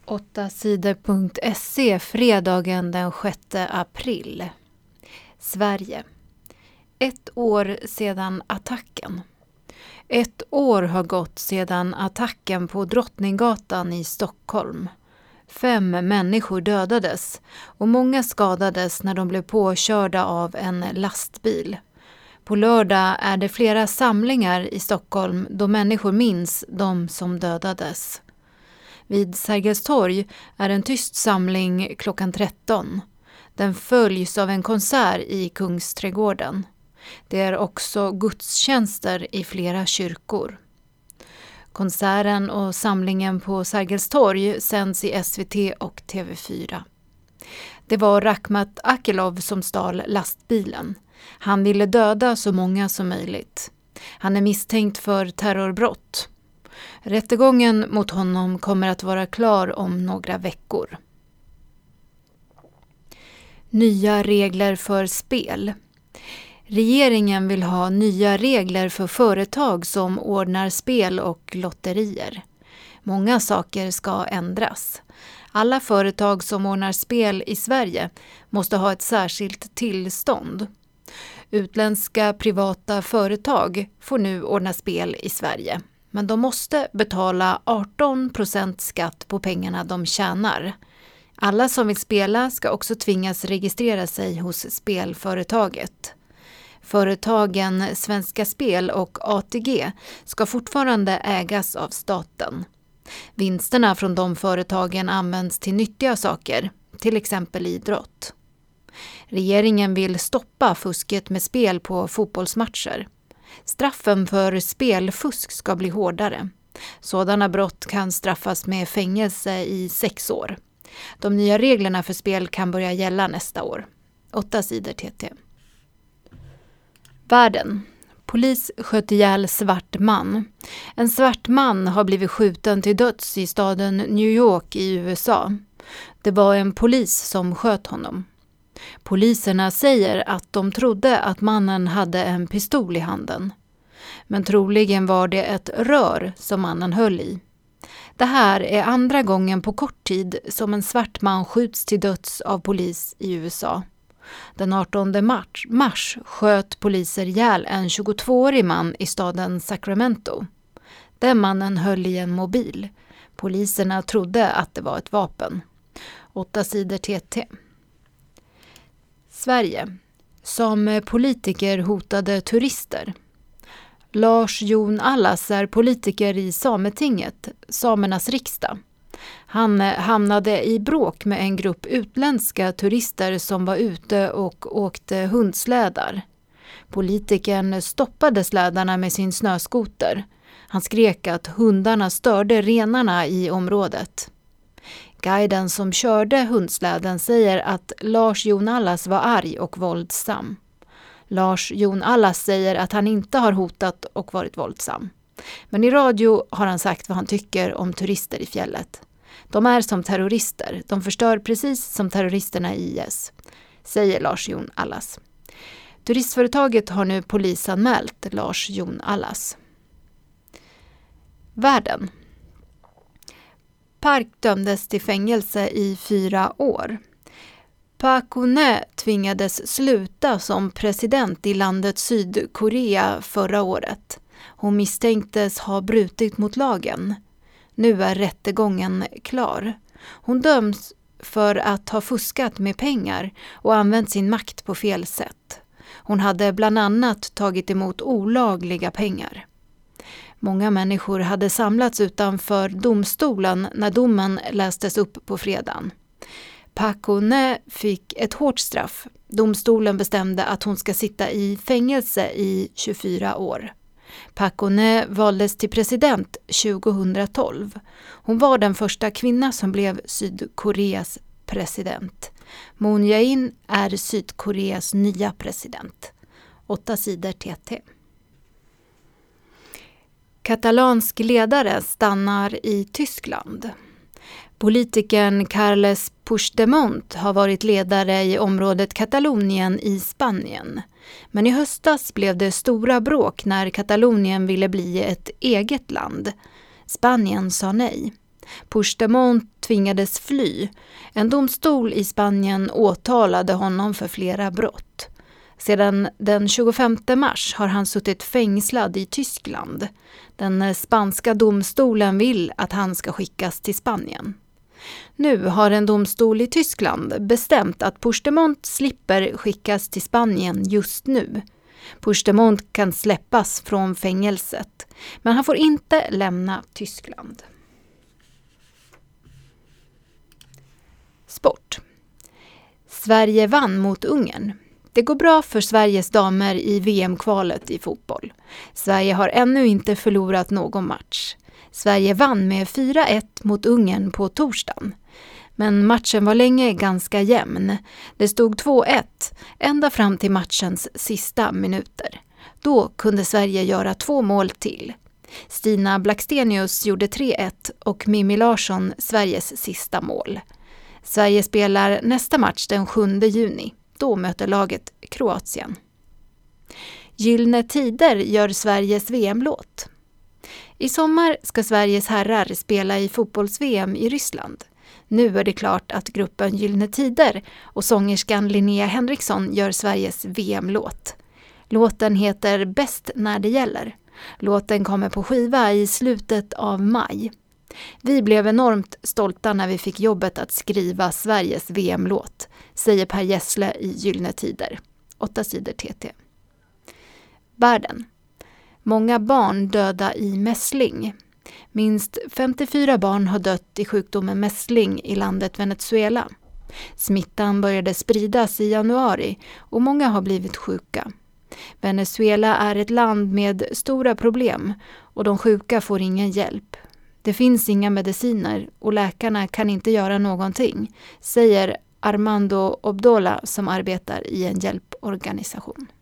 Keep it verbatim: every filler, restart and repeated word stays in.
åtta sidor punkt se fredagen den sjätte april. Sverige. Ett år sedan attacken. Ett år har gått sedan attacken på Drottninggatan i Stockholm. Fem människor dödades och många skadades när de blev påkörda av en lastbil. På lördag är det flera samlingar i Stockholm då människor minns de som dödades. Vid Sergels torg är en tyst samling klockan tretton. Den följs av en konsert i Kungsträdgården. Det är också gudstjänster i flera kyrkor. Konserten och samlingen på Sergels torg sänds i S V T och T V fyra. Det var Rakhmat Akilov som stal lastbilen. Han ville döda så många som möjligt. Han är misstänkt för terrorbrott. Rättegången mot honom kommer att vara klar om några veckor. Nya regler för spel. Regeringen vill ha nya regler för företag som ordnar spel och lotterier. Många saker ska ändras. Alla företag som ordnar spel i Sverige måste ha ett särskilt tillstånd. Utländska privata företag får nu ordna spel i Sverige. Men de måste betala arton procent skatt på pengarna de tjänar. Alla som vill spela ska också tvingas registrera sig hos spelföretaget. Företagen Svenska Spel och A T G ska fortfarande ägas av staten. Vinsterna från de företagen används till nyttiga saker, till exempel idrott. Regeringen vill stoppa fusket med spel på fotbollsmatcher. Straffen för spelfusk ska bli hårdare. Sådana brott kan straffas med fängelse i sex år. De nya reglerna för spel kan börja gälla nästa år. Åtta sidor T T. Världen. Polis sköt ihjäl svart man. En svart man har blivit skjuten till döds i staden New York i U S A. Det var en polis som sköt honom. Poliserna säger att de trodde att mannen hade en pistol i handen. Men troligen var det ett rör som mannen höll i. Det här är andra gången på kort tid som en svart man skjuts till döds av polis i U S A. Den artonde mars, mars sköt poliser ihjäl en tjugotvåårig man i staden Sacramento. Den mannen höll i en mobil. Poliserna trodde att det var ett vapen. Åtta sidor T T. Sverige. Som politiker hotade turister. Lars Jon Allas är politiker i Sametinget, samernas riksdag. Han hamnade i bråk med en grupp utländska turister som var ute och åkte hundslädar. Politikern stoppade slädarna med sin snöskoter. Han skrek att hundarna störde renarna i området. Guiden som körde hundsläden säger att Lars Jon Allas var arg och våldsam. Lars Jon Allas säger att han inte har hotat och varit våldsam. Men i radio har han sagt vad han tycker om turister i fjället. De är som terrorister. De förstör precis som terroristerna i I S, säger Lars Jon Allas. Turistföretaget har nu polisanmält Lars Jon Allas. Världen. Park dömdes till fängelse i fyra år. Park Geun-hye tvingades sluta som president i landet Sydkorea förra året. Hon misstänktes ha brutit mot lagen. Nu är rättegången klar. Hon döms för att ha fuskat med pengar och använt sin makt på fel sätt. Hon hade bland annat tagit emot olagliga pengar. Många människor hade samlats utanför domstolen när domen lästes upp på fredagen. Park Geun-hye fick ett hårt straff. Domstolen bestämde att hon ska sitta i fängelse i tjugofyra år. Park Geun-hye valdes till president tjugohundratolv. Hon var den första kvinna som blev Sydkoreas president. Moon Jae-in är Sydkoreas nya president. Åtta sidor T T. Katalansk ledare stannar i Tyskland. Politikern Carles Puigdemont har varit ledare i området Katalonien i Spanien. Men i höstas blev det stora bråk när Katalonien ville bli ett eget land. Spanien sa nej. Puigdemont tvingades fly. En domstol i Spanien åtalade honom för flera brott. Sedan den tjugofemte mars har han suttit fängslad i Tyskland. Den spanska domstolen vill att han ska skickas till Spanien. Nu har en domstol i Tyskland bestämt att Puigdemont slipper skickas till Spanien just nu. Puigdemont kan släppas från fängelset, men han får inte lämna Tyskland. Sport. Sverige vann mot Ungern. Det går bra för Sveriges damer i V M-kvalet i fotboll. Sverige har ännu inte förlorat någon match. Sverige vann med fyra ett mot Ungern på torsdagen. Men matchen var länge ganska jämn. Det stod två ett ända fram till matchens sista minuter. Då kunde Sverige göra två mål till. Stina Blackstenius gjorde tre ett och Mimmi Larsson Sveriges sista mål. Sverige spelar nästa match den sjunde juni. Då möter laget Kroatien. Gyllene Tider gör Sveriges V M-låt. I sommar ska Sveriges herrar spela i fotbolls-V M i Ryssland. Nu är det klart att gruppen Gyllene Tider och sångerskan Linnea Henriksson gör Sveriges V M-låt. Låten heter Bäst när det gäller. Låten kommer på skiva i slutet av maj. Vi blev enormt stolta när vi fick jobbet att skriva Sveriges V M-låt, säger Per Gessle i Gyllene Tider. Åtta sidor T T. Världen. Många barn döda i mässling. Minst femtiofyra barn har dött i sjukdomen mässling i landet Venezuela. Smittan började spridas i januari och många har blivit sjuka. Venezuela är ett land med stora problem och de sjuka får ingen hjälp. Det finns inga mediciner och läkarna kan inte göra någonting, säger Armando Obdola som arbetar i en hjälporganisation.